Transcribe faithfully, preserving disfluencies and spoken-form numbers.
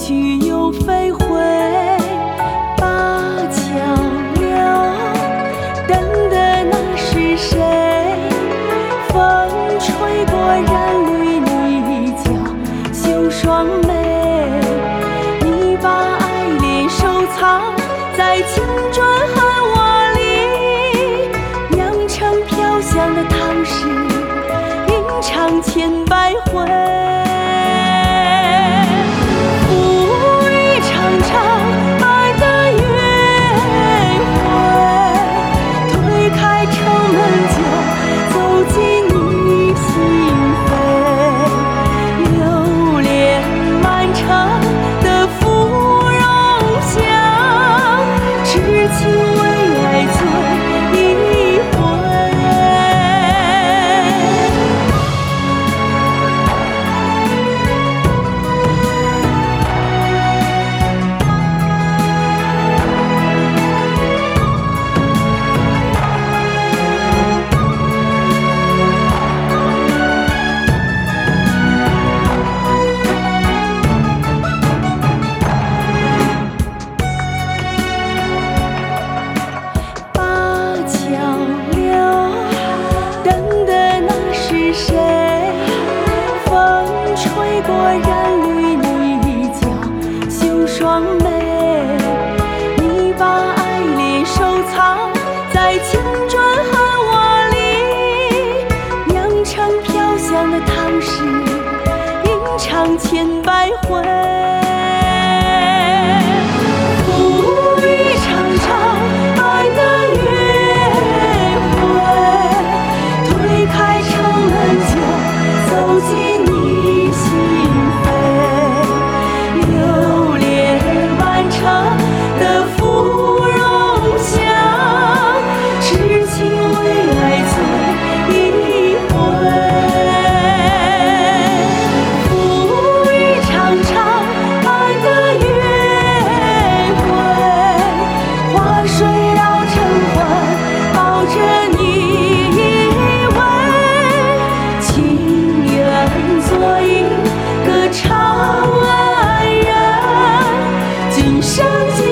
去又飞回，灞桥柳，等的那是谁？风吹过染绿你娇羞双眉，你把爱恋收藏在青砖汉瓦里，酿成飘香的唐诗，吟唱千百回。吹过染绿你娇羞双眉，你把爱恋收藏在青砖汉瓦里，酿成飘香的唐诗，吟唱千百回。浮语长长，爱的约会，推开城门就走进你心扉，留恋满城的芙蓉香，痴情为爱醉一回。浮语长长，爱的约会，花水绕成环，抱着你依偎，情愿做一个长安人，今生。